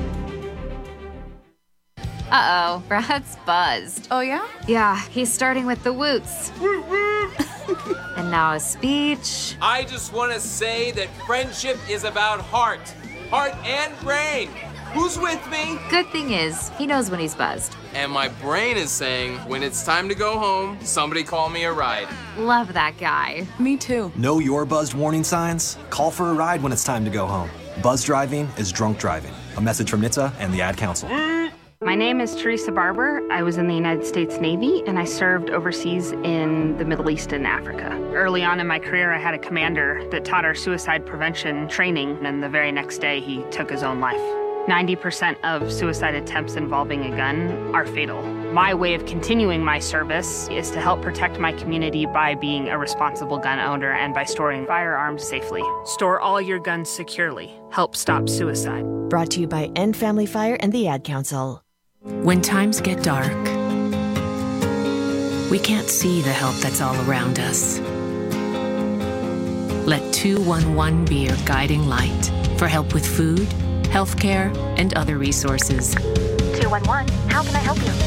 Uh-oh, Brad's buzzed. Oh, yeah? Yeah, he's starting with the woots. And now a speech. I just want to say that friendship is about heart. Heart and brain. Who's with me? Good thing is, he knows when he's buzzed. And my brain is saying, when it's time to go home, somebody call me a ride. Love that guy. Me too. Know your buzzed warning signs? Call for a ride when it's time to go home. Buzz driving is drunk driving. A message from N H T S A and the Ad Council. My name is Teresa Barber. I was in the United States Navy, and I served overseas in the Middle East and Africa. Early on in my career, I had a commander that taught our suicide prevention training, and the very next day, he took his own life. ninety percent of suicide attempts involving a gun are fatal. My way of continuing my service is to help protect my community by being a responsible gun owner and by storing firearms safely. Store all your guns securely. Help stop suicide. Brought to you by End Family Fire and the Ad Council. When times get dark, we can't see the help that's all around us. Let two one one be your guiding light for help with food, healthcare, and other resources. two one one, how can I help you?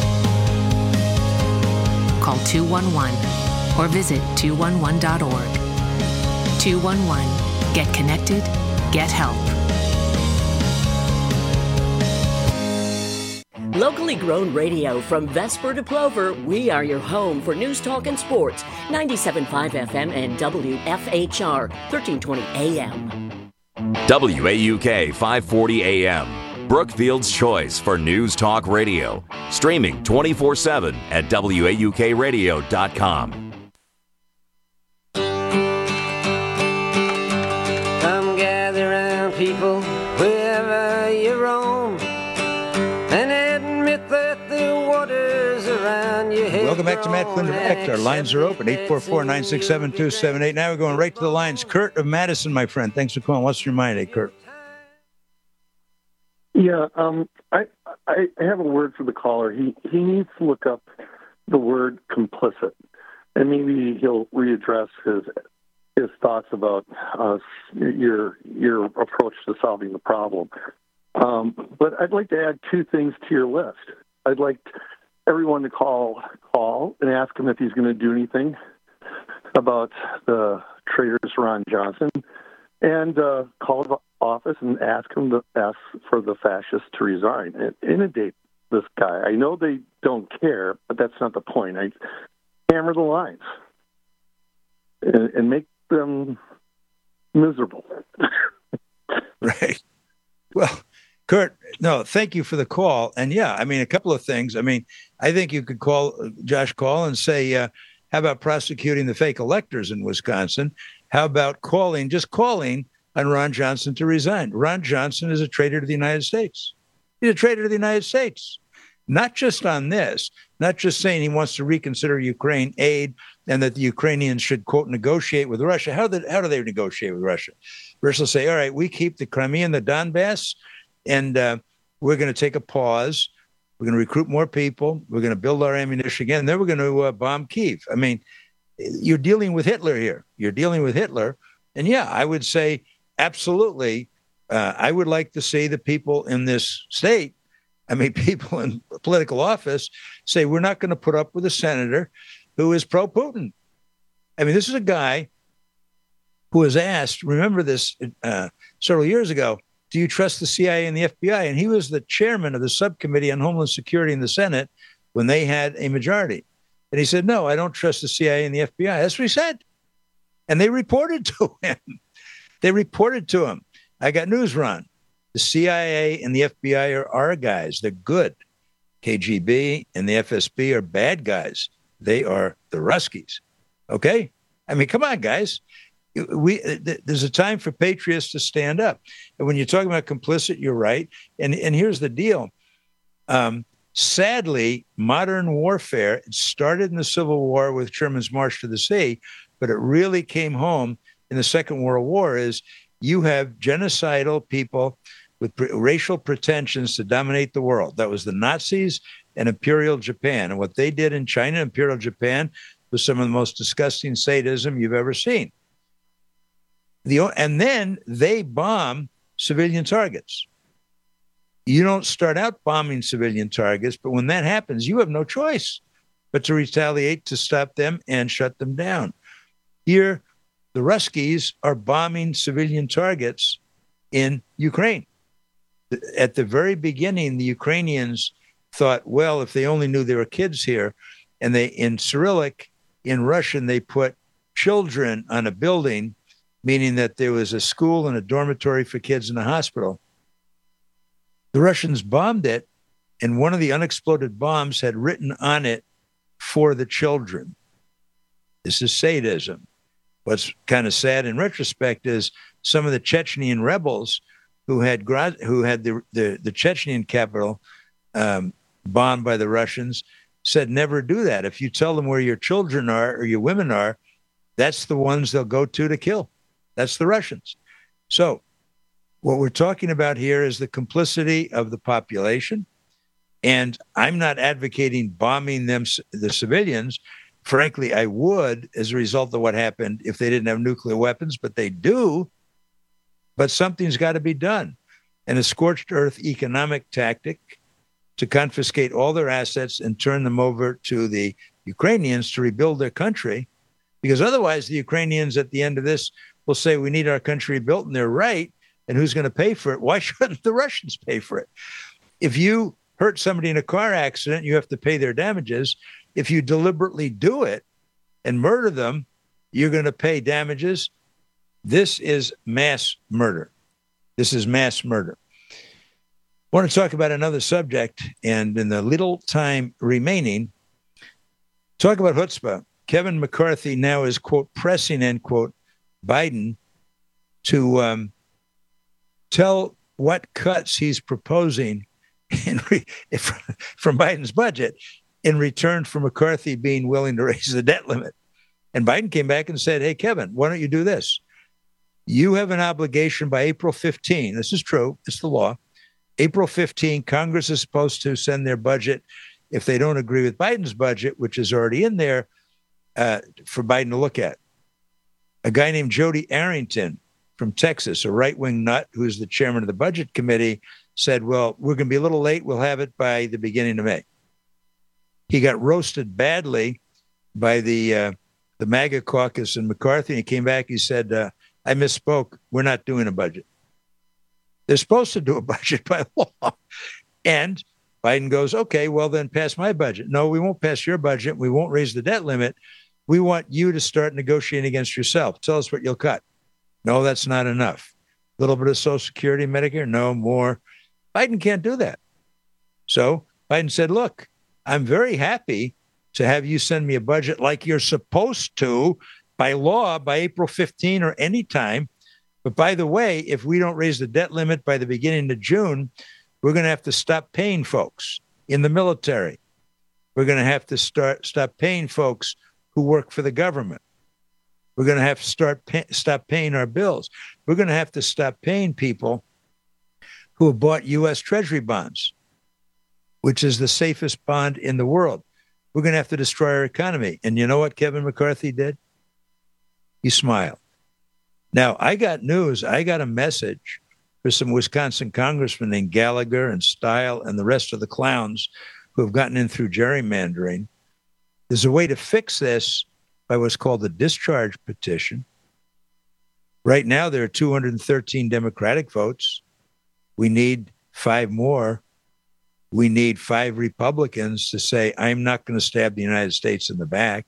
Call two one one or visit two one one dot org. two one one. Get connected. Get help. Locally grown radio from Vesper to Plover, we are your home for news, talk, and sports. ninety-seven point five F M and W F H R, thirteen twenty A M. W A U K five forty A M, Brookfield's choice for news talk radio. Streaming twenty-four seven at W A U K radio dot com. Come gather round, people, wherever you roam, and admit that the waters around your head. Welcome back to Matt Flynn Direct. Our lines are open, eight four four, nine six seven, two seven eight. Now we're going right to the lines. Kurt of Madison, my friend. Thanks for calling. What's your mind, eh, Kurt? Yeah, um, I, I I have a word for the caller. He he needs to look up the word complicit, and maybe he'll readdress his his thoughts about uh, your your approach to solving the problem. Um, but I'd like to add two things to your list. I'd like everyone to call call and ask him if he's going to do anything about the traitors Ron Johnson, and uh, call the office and ask him to ask for the fascists to resign and inundate this guy. I know they don't care, but that's not the point. I hammer the lines and, and make them miserable. Right. Well, Kurt, no, thank you for the call. And yeah, I mean, a couple of things. I mean, I think you could call Josh call and say, uh, how about prosecuting the fake electors in Wisconsin? How about calling, just calling on Ron Johnson to resign? Ron Johnson is a traitor to the United States. He's a traitor to the United States. Not just on this, not just saying he wants to reconsider Ukraine aid and that the Ukrainians should, quote, negotiate with Russia. How, did, how do they negotiate with Russia? Russia will say, all right, we keep the Crimea and the Donbass, and uh, we're going to take a pause. We're going to recruit more people. We're going to build our ammunition again. And then we're going to uh, bomb Kyiv. I mean, you're dealing with Hitler here. You're dealing with Hitler. And yeah, I would say absolutely. Uh, I would like to see the people in this state, I mean, people in political office, say we're not going to put up with a senator who is pro-Putin. I mean, this is a guy who was asked, remember this uh, several years ago, do you trust the C I A and the F B I? And he was the chairman of the subcommittee on Homeland Security in the Senate when they had a majority. And he said, no, I don't trust the C I A and the F B I. That's what he said. And they reported to him. They reported to him. I got news, Ron. The C I A and the F B I are our guys. They're good. K G B and the F S B are bad guys. They are the Ruskies. Okay? I mean, come on, guys. We th- There's a time for patriots to stand up. And when you're talking about complicit, you're right. And, and here's the deal. Um, sadly, modern warfare, it started in the Civil War with Sherman's March to the Sea, but it really came home in the Second World War is you have genocidal people with pre- racial pretensions to dominate the world. That was the Nazis and Imperial Japan. And what they did in China, Imperial Japan, was some of the most disgusting sadism you've ever seen. The, and then they bomb civilian targets. You don't start out bombing civilian targets, but when that happens, you have no choice but to retaliate, to stop them and shut them down. Here, the Ruskies are bombing civilian targets in Ukraine. At the very beginning, the Ukrainians thought, well, if they only knew there were kids here, and they in Cyrillic, in Russian, they put children on a building, meaning that there was a school and a dormitory for kids in a hospital. The Russians bombed it, and one of the unexploded bombs had written on it, for the children. This is sadism. What's kind of sad in retrospect is some of the Chechenian rebels who had who had the, the, the Chechenian capital um, bombed by the Russians said, never do that. If you tell them where your children are or your women are, that's the ones they'll go to to kill. That's the Russians. So what we're talking about here is the complicity of the population. And I'm not advocating bombing them, the civilians, Frankly, I would as a result of what happened if they didn't have nuclear weapons, but they do. But something's got to be done. And a scorched earth economic tactic to confiscate all their assets and turn them over to the Ukrainians to rebuild their country, because otherwise the Ukrainians at the end of this will say, we need our country built, and they're right. And who's going to pay for it? Why shouldn't the Russians pay for it? If you hurt somebody in a car accident, you have to pay their damages. If you deliberately do it and murder them, you're going to pay damages. This is mass murder. This is mass murder. I want to talk about another subject, and in the little time remaining, talk about chutzpah. Kevin McCarthy now is, quote, pressing, end quote, Biden to um, tell what cuts he's proposing in re- from Biden's budget in return for McCarthy being willing to raise the debt limit. And Biden came back and said, hey, Kevin, why don't you do this? You have an obligation by April fifteenth. This is true. It's the law. April fifteenth, Congress is supposed to send their budget if they don't agree with Biden's budget, which is already in there, uh, for Biden to look at. A guy named Jody Arrington from Texas, a right-wing nut who's the chairman of the budget committee, said, well, we're going to be a little late. We'll have it by the beginning of May. He got roasted badly by the uh, the MAGA caucus and McCarthy. And he came back. He said, uh, I misspoke. We're not doing a budget. They're supposed to do a budget by law. And Biden goes, okay, well, then pass my budget. No, we won't pass your budget. We won't raise the debt limit. We want you to start negotiating against yourself. Tell us what you'll cut. No, that's not enough. A little bit of Social Security, Medicare? No, more. Biden can't do that. So Biden said, look, I'm very happy to have you send me a budget like you're supposed to by law by April fifteenth or any time. But by the way, if we don't raise the debt limit by the beginning of June, we're going to have to stop paying folks in the military. We're going to have to start stop paying folks who work for the government. We're going to have to start pay, stop paying our bills. We're going to have to stop paying people who have bought U S Treasury bonds, which is the safest bond in the world. We're going to have to destroy our economy. And you know what Kevin McCarthy did? He smiled. Now, I got news. I got a message for some Wisconsin congressmen named Gallagher and Style and the rest of the clowns who have gotten in through gerrymandering. There's a way to fix this by what's called the discharge petition. Right now, there are two hundred thirteen Democratic votes. We need five more. We need five Republicans to say, I'm not going to stab the United States in the back.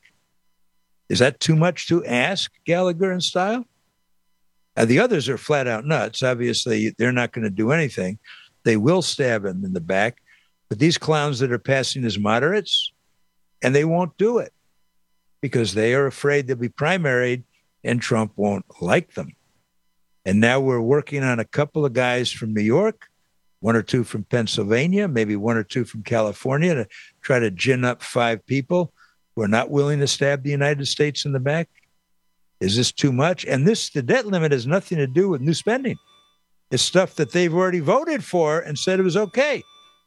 Is that too much to ask, Gallagher and Style? Uh, the others are flat out nuts. Obviously, they're not going to do anything. They will stab him in the back. But these clowns that are passing as moderates, and they won't do it because they are afraid they'll be primaried and Trump won't like them. And now we're working on a couple of guys from New York, one or two from Pennsylvania, maybe one or two from California to try to gin up five people who are not willing to stab the United States in the back. Is this too much? And this, the debt limit has nothing to do with new spending. It's stuff that they've already voted for and said it was okay.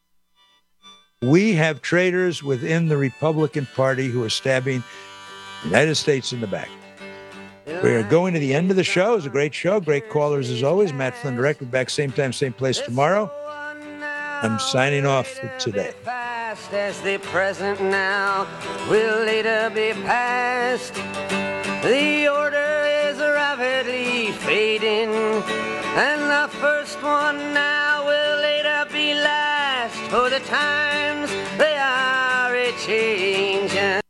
We have traitors within the Republican Party who are stabbing the United States in the back. We are going to the end of the show. It was a great show. Great callers as always. Matt Flynn Direct. We're back same time, same place tomorrow. I'm signing off for today. Past as the present now will later be past. The order is rapidly fading, and the first one now will later be last. For the times they are a-changing.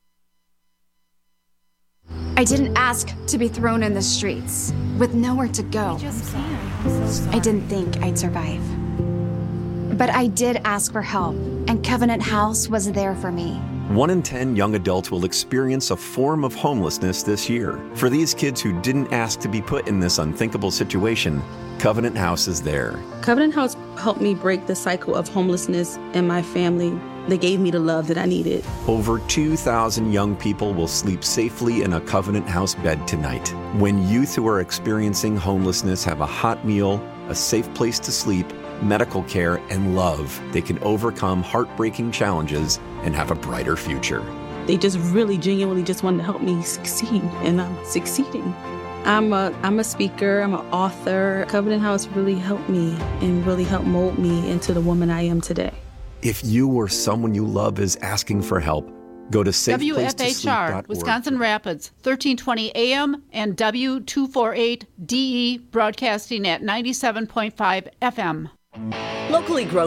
I didn't ask to be thrown in the streets with nowhere to go. I didn't think I'd survive. But I did ask for help, and Covenant House was there for me. One in ten young adults will experience a form of homelessness this year. For these kids who didn't ask to be put in this unthinkable situation, Covenant House is there. Covenant House helped me break the cycle of homelessness in my family. They gave me the love that I needed. Over two thousand young people will sleep safely in a Covenant House bed tonight. When youth who are experiencing homelessness have a hot meal, a safe place to sleep, medical care, and love, they can overcome heartbreaking challenges and have a brighter future. They just really genuinely just wanted to help me succeed, and I'm succeeding. I'm a I'm a speaker, I'm an author. Covenant House really helped me and really helped mold me into the woman I am today. If you or someone you love is asking for help, go to safe W place F to H sleep dot org. R, Wisconsin Rapids, thirteen twenty A M and W two forty-eight D E broadcasting at ninety-seven point five F M. Locally grown